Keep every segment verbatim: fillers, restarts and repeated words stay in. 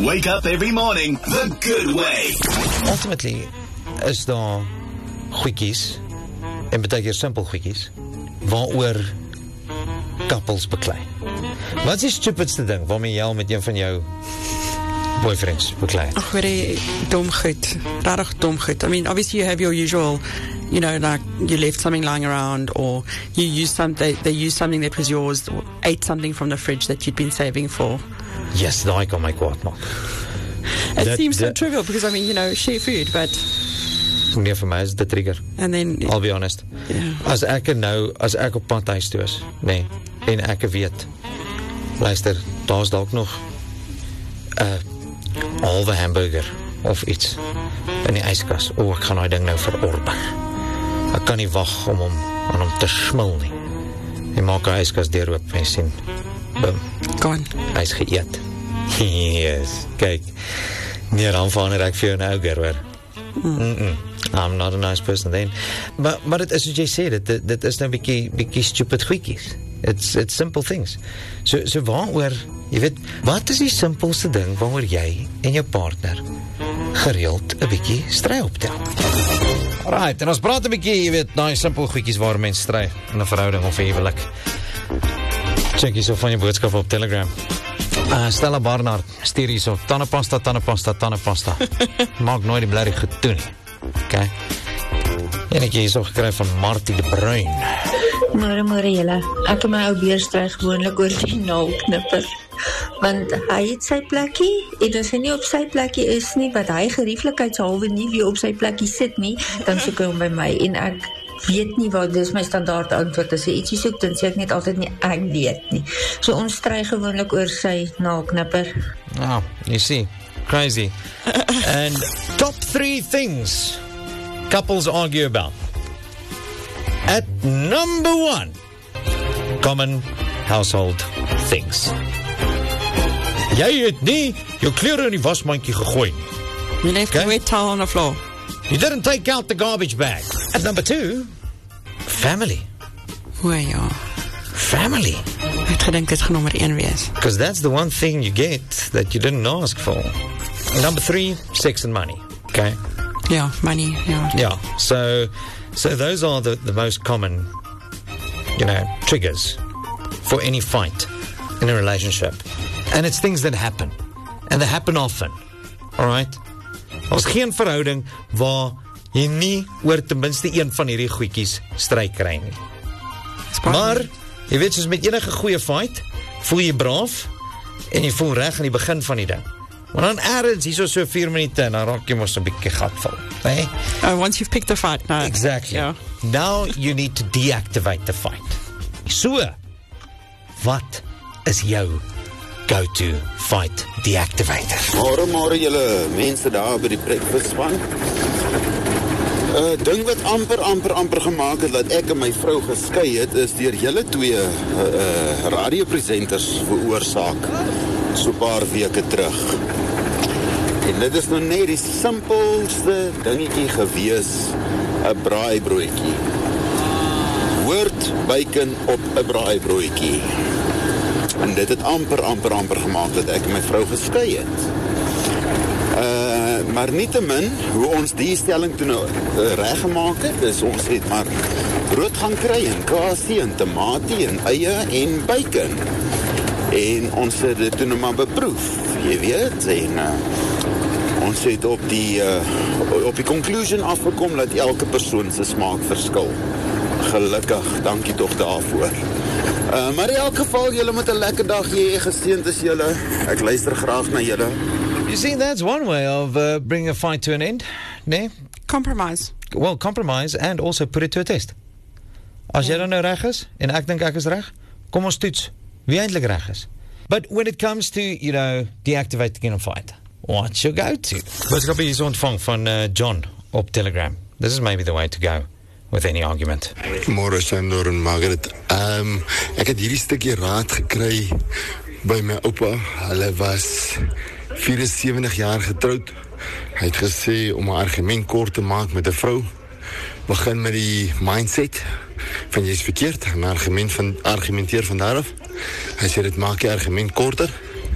Wake up every morning the good way. Ultimately is daar goedjies, en baie keer simpel goedjies, waaroor couples beklei. Wat is die stupidste ding waarmee jy al met een van jou boyfriends beklei? Ach, very dom goed. Rarig dom goed. I mean, obviously you have your usual, you know, like you left something lying around, or you used some, they, they used something that was yours, or ate something from the fridge that you'd been saving for. Yes, daai kan my kwaad maak. It that, seems so that, trivial because, I mean, you know, share food, but... Nee, vir my is dit trigger. And then... I'll be honest. Yeah. As ek nou, as ek op pad huis toe is, nee, en ek weet, luister, daar is dalk nog een uh, halve hamburger of iets in die yskas. O, ek gaan die ding nou verorber. Ek kan nie wag om hom, om hom te smil nie. Jy maak die yskas deur oop en sien, bum, Gone. hy is geëet. Yes, kyk, nee, dan verander ek vir jou nou ouker, hoor. Mm -mm. I'm not a nice person then. Maar, maar het is wat jy sê, dit, dit, dit is nou bykie, bykie stupid goeikies. It's, it's simple things. So, so waaroor, jy weet, wat is die simpelste ding waaroor jy en jou partner gereeld een bykie stry optel? Alright, en ons praat een bykie, jy weet, nou die simpel goeikies waar mens stry in een verhouding of een huwelik. Check hierso van jou boodskap op Telegram. Uh, Stella Barnard, stuur hierso, tandepasta, tandepasta, tandepasta. Maak nooit die blerrie goed toe nie. Ok. En ek hierso gekry van Martie de Bruin. Môre, môre julle. Ek en my ou beer stry gewoonlik oor die naalknipper. Want hy het sy plekkie, en as hy nie op sy plekkie is nie, wat hy gerieflikheidshalwe nie weer op sy plekkie sit nie, dan soek hy hom by my. En ek weet nie wat, dis my standaard antwoord, as hy ietsie soek, dan sê ek net altyd nie, ek weet nie. So ons stry gewoonlik oor sy naalknipper. Oh, you see, crazy. And top three things couples argue about. At number one, common household things. Jy het nie jou klere in die wasmandjie gegooi nie. You left Okay. a wet towel on the floor. You didn't take out the garbage bag. At number two, family. O ja, Family. ek het gedink het gaan nommer een wees. Because that's the one thing you get that you didn't ask for. Number three, sex and money. Okay? Ja, money, ja. Yeah. So, so those are the, the most common, you know, triggers for any fight in a relationship. And it's things that happen. And they happen often. Alright? Ons geen verhouding waar jy nie oor ten minste een van hierdie goedjies stry kry nie. Maar, jy weet, soos met enige goeie fight, voel jy braaf en jy voel reg aan die begin van die ding. Maar dan ergens, hier so so vier minute, en dan raak jy mos 'n bietjie gatvol. Nee? Oh, once you've picked the fight, no. Exactly. Ja. Now you need to deactivate the fight. So, wat is jou go-to fight deactivator? Môre, môre julle mense daar by die breakfast span. Uh, ding wat amper, amper, amper gemaak het dat ek en my vrou geskei het, is deur julle twee uh, uh, radiopresenters veroorsaak so paar weke terug. En dit is nou net die simpelste dingetjie gewees, 'n braaibroodjie. Woord bacon op 'n braaibroodjie. En dit het amper, amper, amper gemaak dat ek en my vrou geskei het. Uh, maar nietemin, hoe ons die stelling toen uh, reggemaak het, is ons het maar brood gaan kry en kasie en tomatie en eie en bacon. En ons het dit toen maar beproef, jy weet, en uh, ons het op die, uh, op die conclusion afgekom dat elke persoon sy smaak verskil. Gelukkig, dankie toch daarvoor. Uh, maar in elk geval, julle moet 'n lekker dag hê, geseënd is julle. Ek luister graag na julle. You see, that's one way of uh, bringing a fight to an end, nee? Compromise. Well, compromise and also put it to a test. As jy dan nou reg is, en ek dink ek is reg, kom ons toets wie eintlik reg is. But when it comes to, you know, deactivating a fight, what's your go-to? Boodskap hier is ontvang van uh, John op Telegram. This is maybe the way to go with any argument. Môre Sandor en Margaret. Um, ek het hierdie stukkie raad gekry by my oupa. Hulle was vierensewenzig jaar getroud. Hy het gesê om 'n argument kort te maak met 'n vrou, begin met die mindset van jy is verkeerd, en argument van, argumenteer van daaraf. Hy sê dit maak die argument korter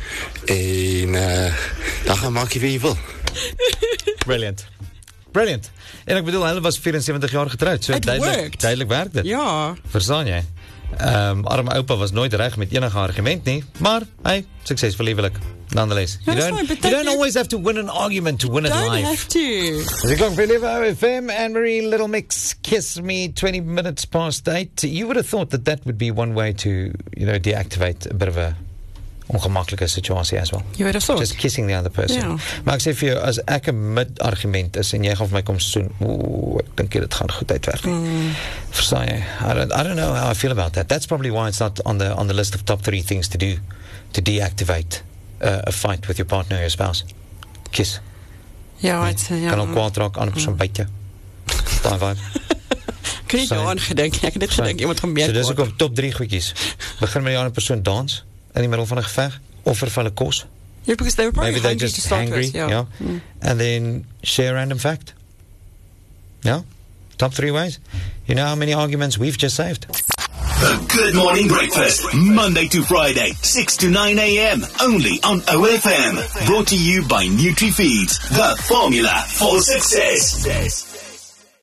En uh, dan gaan maak jy wat jy wil. Brilliant. Brilliant. En ek bedoel, hulle was vierenseventig jaar getrouwd, so It duidelik, worked. duidelik werk dit. Ja. Verstaan jy? Um, arme oupa was nooit reg met enige argument nie, maar hy, succesvol lieflik, nonetheless. Ja, You that's don't, fine, but you don't that- always have to win an argument to win at Don't life. have to. As ik klonk vir Lieve O F M, Anne-Marie, Little Mix, Kiss Me, twenty minutes past eight. You would have thought that that would be one way to, you know, deactivate a bit of a ongemaklike situasie as well. You would have thought. Just kissing the other person. Ja. Maar ek sê vir jou, as ek 'n mid-argument is en jy gaan vir my kom soen, oeh, ek dink jy dit gaan goed uitwerk nie. Mm. Verstaan jy? I don't, I don't know how I feel about that. That's probably why it's not on the on the list of top three things to do to deactivate uh, a fight with your partner or your spouse. Kiss. Ja, het, ja. Kan ook kwaad raak, ander persoon byt jou. Daai vibe. Ek het nie Sorry. daaraan gedink, ek het net gedink, iemand gaan meer So dis kwaad. ook op top drie goedjies. Begin met die ander persoon dans in die middel van 'n geveg, offer vir hulle kos. Yeah, because they were probably Maybe they're hungry just to start hangry, with. Yeah. yeah. Mm. And then share a random fact. Yeah? Top three ways. You know how many arguments we've just saved? The Good Morning Breakfast, Monday to Friday, six to nine a.m. only on O F M. Brought to you by NutriFeeds, the formula for success.